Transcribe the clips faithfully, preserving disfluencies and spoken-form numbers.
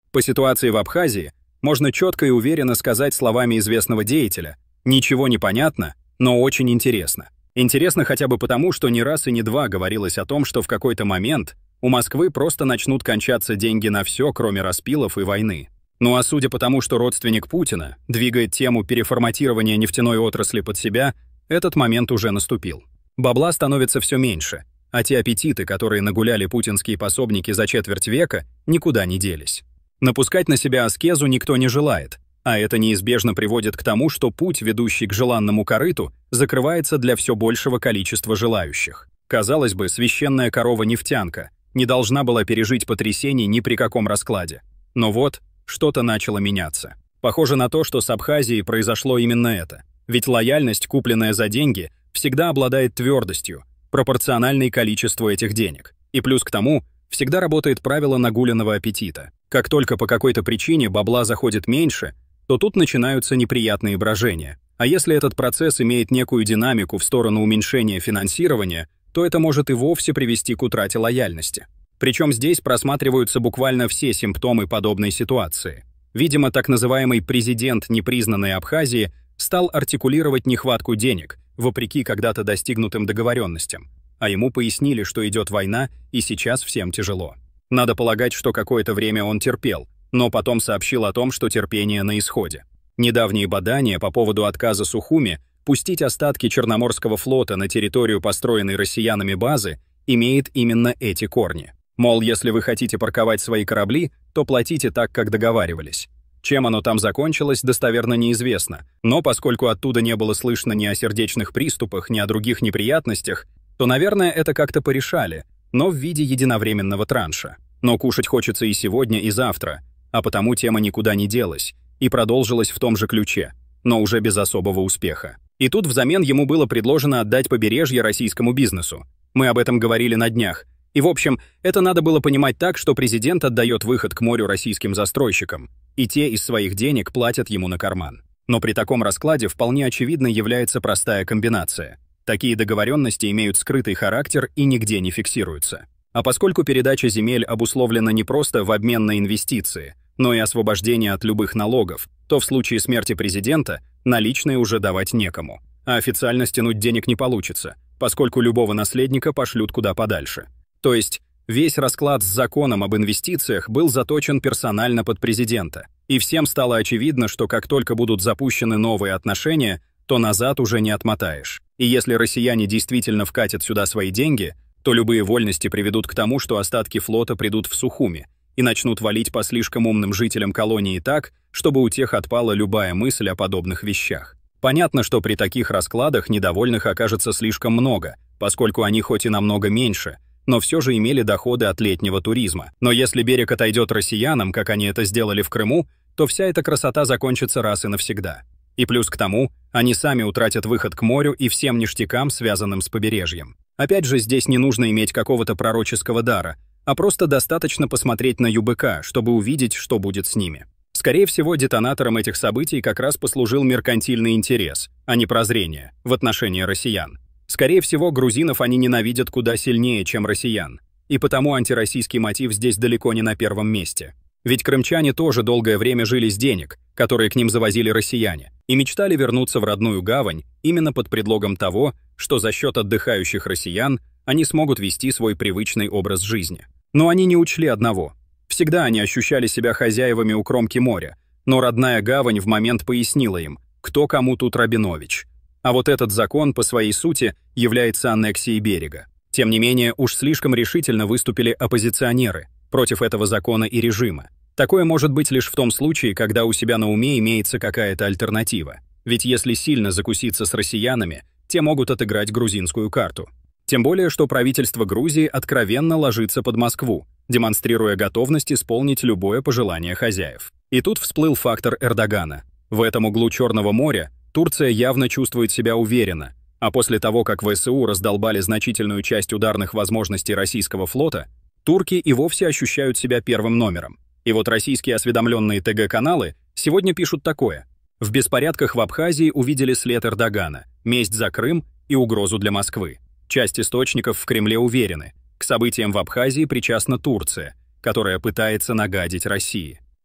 По ситуации в Абхазии можно четко и уверенно сказать словами известного деятеля: «Ничего не понятно, но очень интересно». Интересно хотя бы потому, что не раз и не два говорилось о том, что в какой-то момент у Москвы просто начнут кончаться деньги на все, кроме распилов и войны. Ну а судя по тому, что родственник Путина двигает тему переформатирования нефтяной отрасли под себя, этот момент уже наступил. Бабла становится все меньше, а те аппетиты, которые нагуляли путинские пособники за четверть века, никуда не делись. Напускать на себя аскезу никто не желает, а это неизбежно приводит к тому, что путь, ведущий к желанному корыту, закрывается для все большего количества желающих. Казалось бы, священная корова-нефтянка не должна была пережить потрясений ни при каком раскладе. Но вот, что-то начало меняться. Похоже на то, что с Абхазией произошло именно это. Ведь лояльность, купленная за деньги, всегда обладает твердостью, пропорциональной количеству этих денег. И плюс к тому, всегда работает правило нагуленного аппетита. Как только по какой-то причине бабла заходит меньше, то тут начинаются неприятные брожения. А если этот процесс имеет некую динамику в сторону уменьшения финансирования, то это может и вовсе привести к утрате лояльности. Причем здесь просматриваются буквально все симптомы подобной ситуации. Видимо, так называемый президент непризнанной Абхазии стал артикулировать нехватку денег, вопреки когда-то достигнутым договоренностям. А ему пояснили, что идет война, и сейчас всем тяжело. Надо полагать, что какое-то время он терпел, но потом сообщил о том, что терпение на исходе. Недавние бадания по поводу отказа Сухуми пустить остатки Черноморского флота на территорию построенной россиянами базы имеет именно эти корни. Мол, если вы хотите парковать свои корабли, то платите так, как договаривались. Чем оно там закончилось, достоверно неизвестно, но поскольку оттуда не было слышно ни о сердечных приступах, ни о других неприятностях, то, наверное, это как-то порешали, но в виде единовременного транша. Но кушать хочется и сегодня, и завтра, а потому тема никуда не делась и продолжилась в том же ключе, но уже без особого успеха. И тут взамен ему было предложено отдать побережье российскому бизнесу. Мы об этом говорили на днях. И в общем, это надо было понимать так, что президент отдает выход к морю российским застройщикам, и те из своих денег платят ему на карман. Но при таком раскладе вполне очевидной является простая комбинация. Такие договоренности имеют скрытый характер и нигде не фиксируются. А поскольку передача земель обусловлена не просто в обмен на инвестиции, но и освобождение от любых налогов, то в случае смерти президента наличные уже давать некому. А официально стянуть денег не получится, поскольку любого наследника пошлют куда подальше. То есть весь расклад с законом об инвестициях был заточен персонально под президента. И всем стало очевидно, что как только будут запущены новые отношения, то назад уже не отмотаешь. И если россияне действительно вкатят сюда свои деньги, то любые вольности приведут к тому, что остатки флота придут в Сухуми и начнут валить по слишком умным жителям колонии так, чтобы у тех отпала любая мысль о подобных вещах. Понятно, что при таких раскладах недовольных окажется слишком много, поскольку они хоть и намного меньше, но все же имели доходы от летнего туризма. Но если берег отойдет россиянам, как они это сделали в Крыму, то вся эта красота закончится раз и навсегда. И плюс к тому, они сами утратят выход к морю и всем ништякам, связанным с побережьем. Опять же, здесь не нужно иметь какого-то пророческого дара, а просто достаточно посмотреть на ю бэ ка, чтобы увидеть, что будет с ними. Скорее всего, детонатором этих событий как раз послужил меркантильный интерес, а не прозрение, в отношении россиян. Скорее всего, грузинов они ненавидят куда сильнее, чем россиян, и потому антироссийский мотив здесь далеко не на первом месте. Ведь крымчане тоже долгое время жили с денег, которые к ним завозили россияне, и мечтали вернуться в родную гавань именно под предлогом того, что за счет отдыхающих россиян они смогут вести свой привычный образ жизни. Но они не учли одного. Всегда они ощущали себя хозяевами у кромки моря, но родная гавань в момент пояснила им, кто кому тут Рабинович. А вот этот закон по своей сути является аннексией берега. Тем не менее, уж слишком решительно выступили оппозиционеры против этого закона и режима. Такое может быть лишь в том случае, когда у себя на уме имеется какая-то альтернатива. Ведь если сильно закуситься с россиянами, те могут отыграть грузинскую карту. Тем более, что правительство Грузии откровенно ложится под Москву, демонстрируя готовность исполнить любое пожелание хозяев. И тут всплыл фактор Эрдогана. В этом углу Черного моря Турция явно чувствует себя уверенно, а после того, как вэ эс у раздолбали значительную часть ударных возможностей российского флота, турки и вовсе ощущают себя первым номером. И вот российские осведомленные тэ гэ каналы сегодня пишут такое. В беспорядках в Абхазии увидели след Эрдогана, месть за Крым и угрозу для Москвы. Часть источников в Кремле уверены, к событиям в Абхазии причастна Турция, которая пытается нагадить России.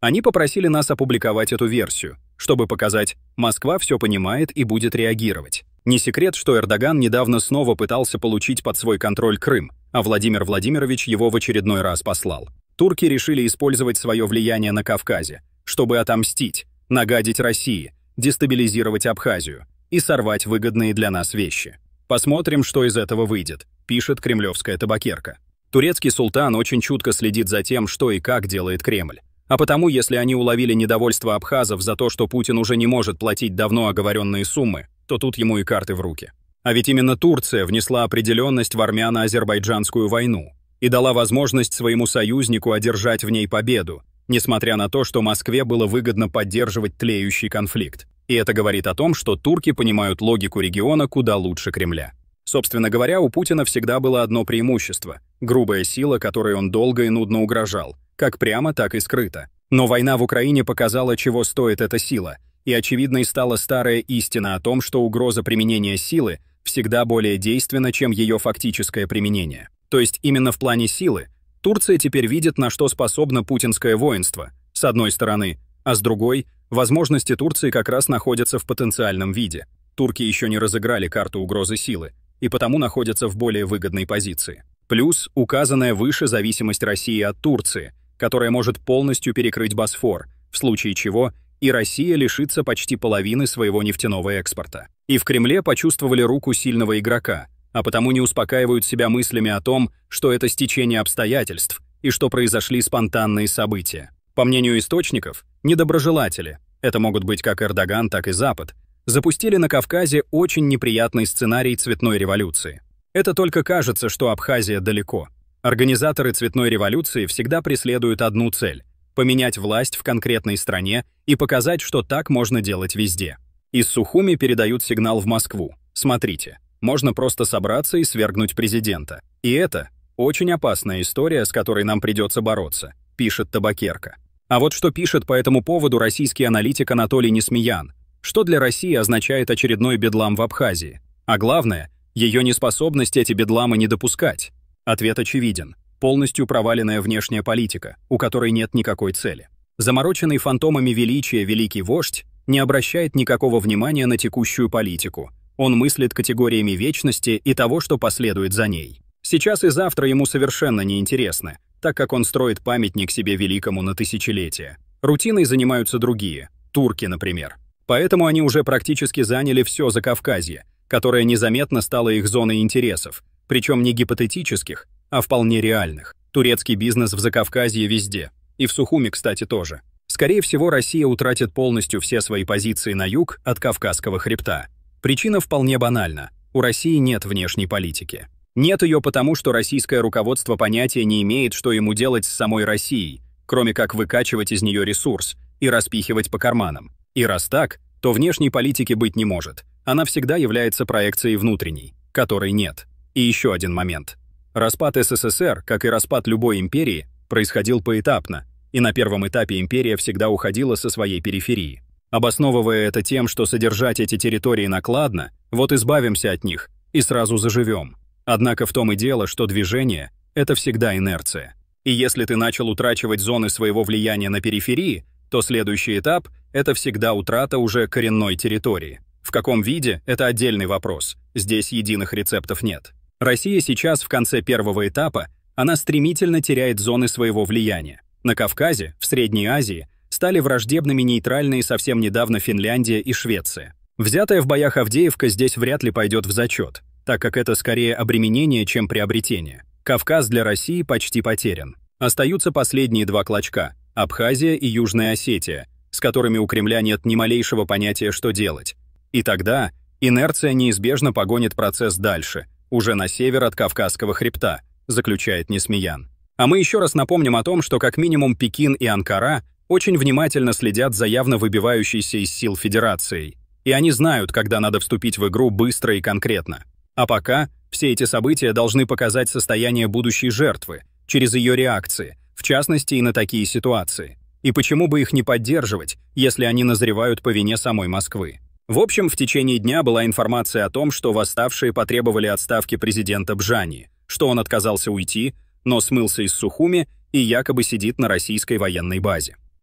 Они попросили нас опубликовать эту версию, чтобы показать, Москва все понимает и будет реагировать. Не секрет, что Эрдоган недавно снова пытался получить под свой контроль Крым, а Владимир Владимирович его в очередной раз послал. Турки решили использовать свое влияние на Кавказе, чтобы отомстить, нагадить России, дестабилизировать Абхазию и сорвать выгодные для нас вещи. Посмотрим, что из этого выйдет, пишет кремлевская табакерка. Турецкий султан очень чутко следит за тем, что и как делает Кремль. А потому, если они уловили недовольство абхазов за то, что Путин уже не может платить давно оговоренные суммы, то тут ему и карты в руки. А ведь именно Турция внесла определенность в армяно-азербайджанскую войну и дала возможность своему союзнику одержать в ней победу, несмотря на то, что Москве было выгодно поддерживать тлеющий конфликт. И это говорит о том, что турки понимают логику региона куда лучше Кремля. Собственно говоря, у Путина всегда было одно преимущество — грубая сила, которой он долго и нудно угрожал, как прямо, так и скрыто. Но война в Украине показала, чего стоит эта сила, и очевидной стала старая истина о том, что угроза применения силы всегда более действенна, чем ее фактическое применение. То есть именно в плане силы Турция теперь видит, на что способно путинское воинство, с одной стороны, а с другой, возможности Турции как раз находятся в потенциальном виде. Турки еще не разыграли карту угрозы силы, и потому находятся в более выгодной позиции. Плюс указанная выше зависимость России от Турции, которая может полностью перекрыть Босфор, в случае чего и Россия лишится почти половины своего нефтяного экспорта. И в Кремле почувствовали руку сильного игрока, а потому не успокаивают себя мыслями о том, что это стечение обстоятельств и что произошли спонтанные события. По мнению источников, недоброжелатели, это могут быть как Эрдоган, так и Запад, запустили на Кавказе очень неприятный сценарий цветной революции. Это только кажется, что Абхазия далеко. Организаторы цветной революции всегда преследуют одну цель — поменять власть в конкретной стране и показать, что так можно делать везде. Из Сухуми передают сигнал в Москву. Смотрите, можно просто собраться и свергнуть президента. И это очень опасная история, с которой нам придется бороться, пишет табакерка. А вот что пишет по этому поводу российский аналитик Анатолий Несмеян. Что для России означает очередной бедлам в Абхазии? А главное, ее неспособность эти бедламы не допускать. Ответ очевиден. Полностью проваленная внешняя политика, у которой нет никакой цели. Замороченный фантомами величия великий вождь не обращает никакого внимания на текущую политику. Он мыслит категориями вечности и того, что последует за ней. Сейчас и завтра ему совершенно неинтересно, так как он строит памятник себе великому на тысячелетия. Рутиной занимаются другие, турки, например. Поэтому они уже практически заняли все Закавказье, которое незаметно стало их зоной интересов, причем не гипотетических, а вполне реальных. Турецкий бизнес в Закавказье везде. И в Сухуми, кстати, тоже. Скорее всего, Россия утратит полностью все свои позиции на юг от Кавказского хребта. Причина вполне банальна. У России нет внешней политики. Нет ее потому, что российское руководство понятия не имеет, что ему делать с самой Россией, кроме как выкачивать из нее ресурс и распихивать по карманам. И раз так, то внешней политики быть не может. Она всегда является проекцией внутренней, которой нет. И еще один момент. Распад СССР, как и распад любой империи, происходил поэтапно, и на первом этапе империя всегда уходила со своей периферии. Обосновывая это тем, что содержать эти территории накладно, вот избавимся от них и сразу заживем. Однако в том и дело, что движение — это всегда инерция. И если ты начал утрачивать зоны своего влияния на периферии, то следующий этап — это всегда утрата уже коренной территории. В каком виде — это отдельный вопрос, здесь единых рецептов нет. Россия сейчас в конце первого этапа, она стремительно теряет зоны своего влияния. На Кавказе, в Средней Азии, стали враждебными нейтральные совсем недавно Финляндия и Швеция. Взятая в боях Авдеевка здесь вряд ли пойдет в зачет, так как это скорее обременение, чем приобретение. Кавказ для России почти потерян. Остаются последние два клочка — Абхазия и Южная Осетия, с которыми у Кремля нет ни малейшего понятия, что делать. И тогда инерция неизбежно погонит процесс дальше, уже на север от Кавказского хребта, заключает Несмеян. А мы еще раз напомним о том, что как минимум Пекин и Анкара очень внимательно следят за явно выбивающейся из сил федерацией. И они знают, когда надо вступить в игру быстро и конкретно. А пока все эти события должны показать состояние будущей жертвы, через ее реакции, в частности и на такие ситуации. И почему бы их не поддерживать, если они назревают по вине самой Москвы? В общем, в течение дня была информация о том, что восставшие потребовали отставки президента Бжани, что он отказался уйти, но смылся из Сухуми и якобы сидит на российской военной базе.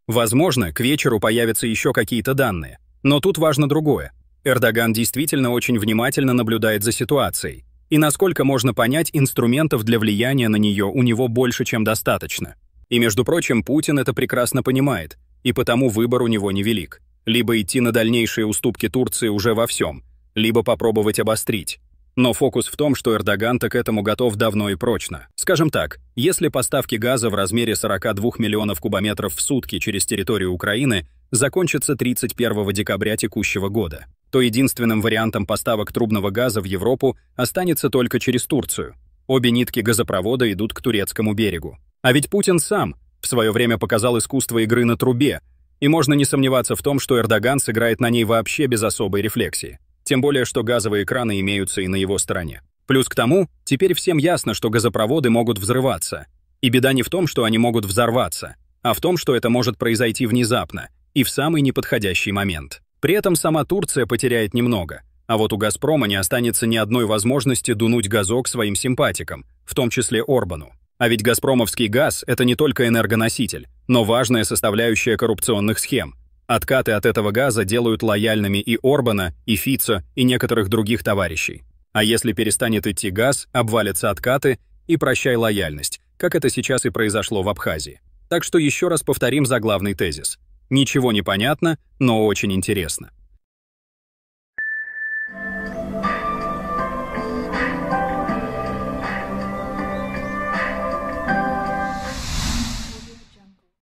Возможно, к вечеру появятся еще какие-то данные. Но тут важно другое. Эрдоган действительно очень внимательно наблюдает за ситуацией. И насколько можно понять, инструментов для влияния на нее у него больше, чем достаточно. И, между прочим, Путин это прекрасно понимает, и потому выбор у него невелик. Либо идти на дальнейшие уступки Турции уже во всем, либо попробовать обострить. Но фокус в том, что Эрдоган-то к этому готов давно и прочно. Скажем так, если поставки газа в размере сорока двух миллионов кубометров в сутки через территорию Украины закончатся тридцать первого декабря текущего года, то единственным вариантом поставок трубного газа в Европу останется только через Турцию. Обе нитки газопровода идут к турецкому берегу. А ведь Путин сам в свое время показал искусство игры на трубе, и можно не сомневаться в том, что Эрдоган сыграет на ней вообще без особой рефлексии. Тем более, что газовые краны имеются и на его стороне. Плюс к тому, теперь всем ясно, что газопроводы могут взрываться. И беда не в том, что они могут взорваться, а в том, что это может произойти внезапно и в самый неподходящий момент. При этом сама Турция потеряет немного, а вот у «Газпрома» не останется ни одной возможности дунуть газок своим симпатикам, в том числе Орбану. А ведь газпромовский газ — это не только энергоноситель, но важная составляющая коррупционных схем. Откаты от этого газа делают лояльными и Орбана, и Фицо, и некоторых других товарищей. А если перестанет идти газ, обвалятся откаты и прощай лояльность, как это сейчас и произошло в Абхазии. Так что еще раз повторим заглавный тезис. Ничего не понятно, но очень интересно.